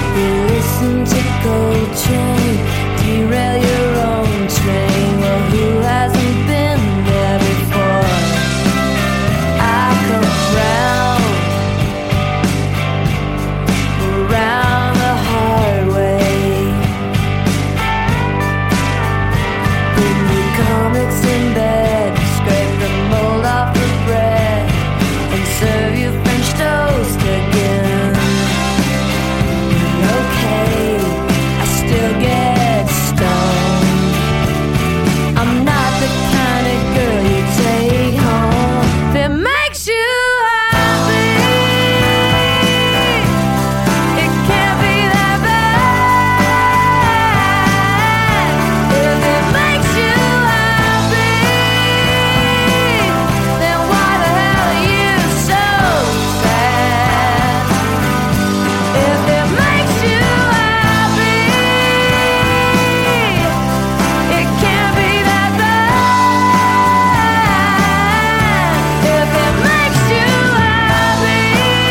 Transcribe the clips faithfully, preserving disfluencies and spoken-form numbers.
You listen to Coltrane, derail your own train. Well, who hasn't been there before? I come round, around the hard way. Bring the comics in bed, scrape the mold off the bread, and serve you French toast again. Okay, I still get stoned. I'm not the kind of girl you take home that makes you happy. It can't be that bad. If it makes you happy, then why the hell are you so sad? If it makes you happy, it can't be that bad. If it makes you happy,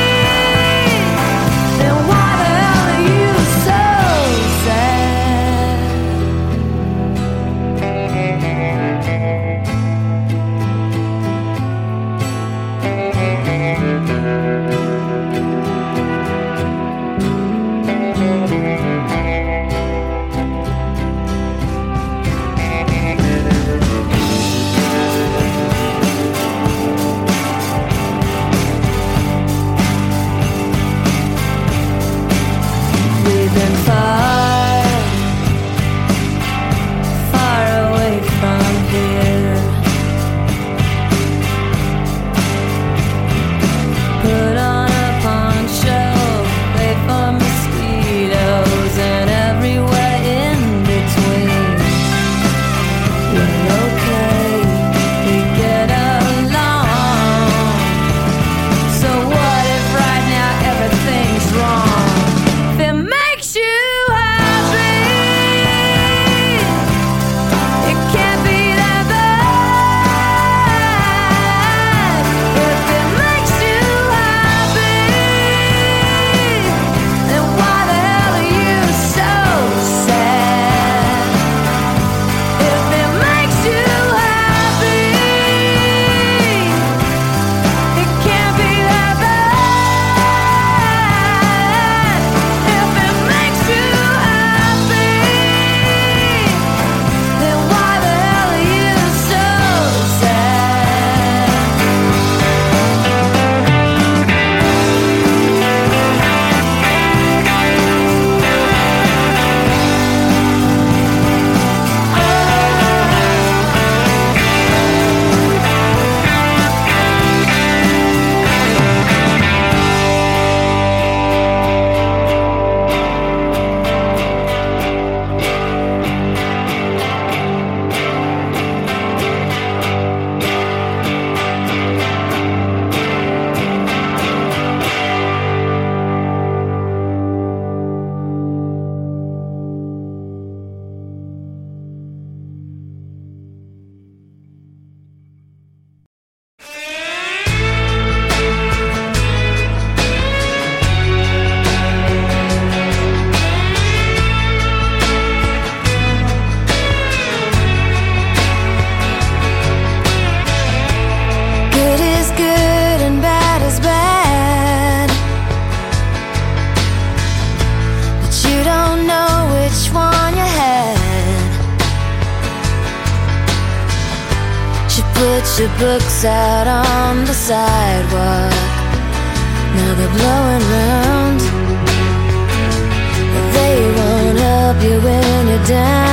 then why the hell are you so sad? We've been far, far away from here. Put on a poncho, wait for mosquitoes, and everywhere in between. We're okay, we get along. So what if right now everything's wrong? If it makes you happy, it can't be that bad. If it makes you happy, then why the hell are you so sad? If it makes you happy, it can't be that bad. If it makes you happy, then why the hell are you so sad? Good is good and bad is bad, but you don't know which one you had. She put your books out on the sidewalk, now they're blowing round. They won't help you when you're down.